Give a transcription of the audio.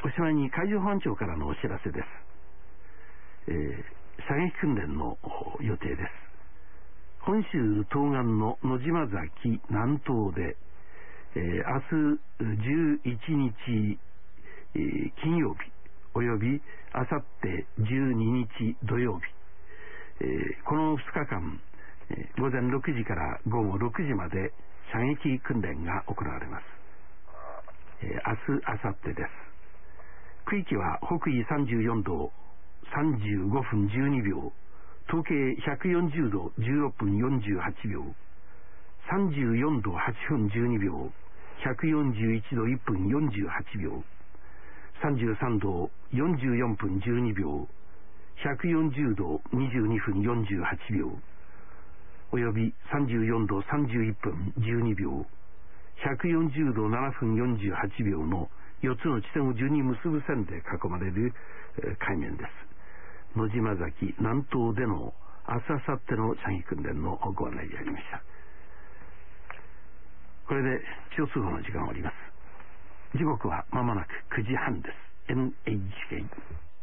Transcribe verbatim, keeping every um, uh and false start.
おしまいに海上保安庁からのお知らせです。えー、射撃訓練の予定です。本州東岸の野島崎南東で、えー、明日じゅういちにち、えー、金曜日およびあさってじゅうににち土曜日、えー、このふつかかん、えー、午前ろくじから午後ろくじまで射撃訓練が行われます。えー、明日あさってです。区域は北緯さんじゅうよんどさんじゅうごふんじゅうにびょう、東経ひゃくよんじゅうどじゅうろっぷんよんじゅうはちびょう、さんじゅうよんどはちふんじゅうにびょう、ひゃくよんじゅういちどいっぷんよんじゅうはちびょう、さんじゅうさんどよんじゅうよんぷんじゅうにびょう、ひゃくよんじゅうどにじゅうにふんよんじゅうはちびょう、およびさんじゅうよんどさんじゅういっぷんじゅうにびょう、ひゃくよんじゅうどななふんよんじゅうはちびょうのよっつの地点を順に結ぶ線で囲まれる、えー、海面です。野島崎南東での明日明後日の射撃訓練のご案内でありました。これで気象通報の時間が終わります。時刻はまもなくくじはんです。 エヌエイチケー